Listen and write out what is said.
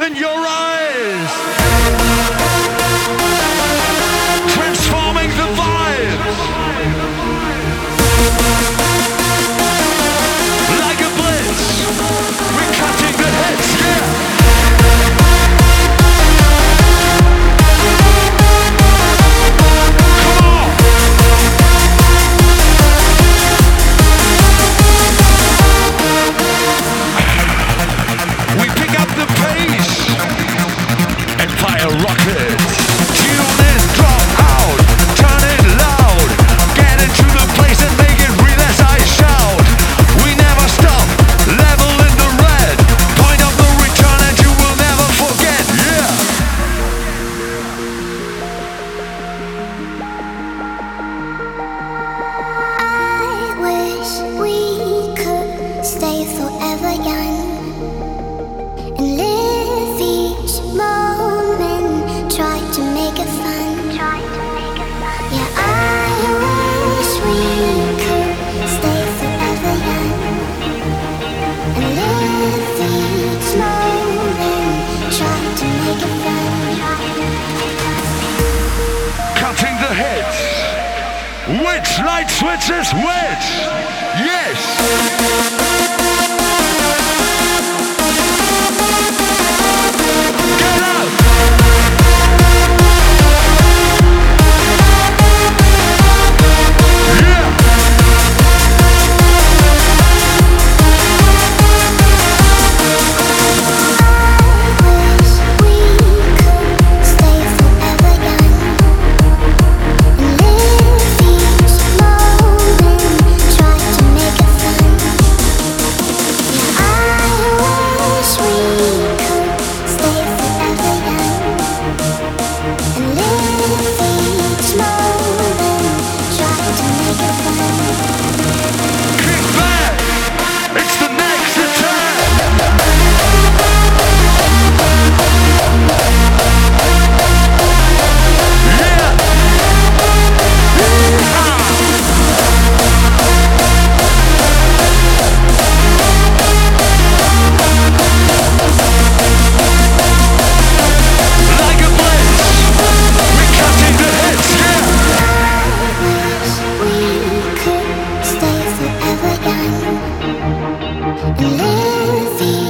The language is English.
Open your eyes. Transforming the vibes. Like a blitz. We're cutting the heads, yeah. Come on. We pick up the pace and fire rockets. Tune in, drop out, turn it loud. Get into the place and make it real as I shout. We never stop, level in the red. Point of the return and you will never forget, yeah. I wish we could stay forever young and live each moment, try to make it fun. Yeah, I wish we could stay forever young and live each moment, try to make it fun. Cutting the heads. Which light switches which? Yes. Get up! Yeah! I wish we could stay forever young and live each moment, try to make it fun. Yeah, I wish we could stay forever young and live each moment, try to make it fun. Kick back! It's the next attack! Yeah! Like a blitz! We're cutting the heads, yeah! Wish we could stay forever young and live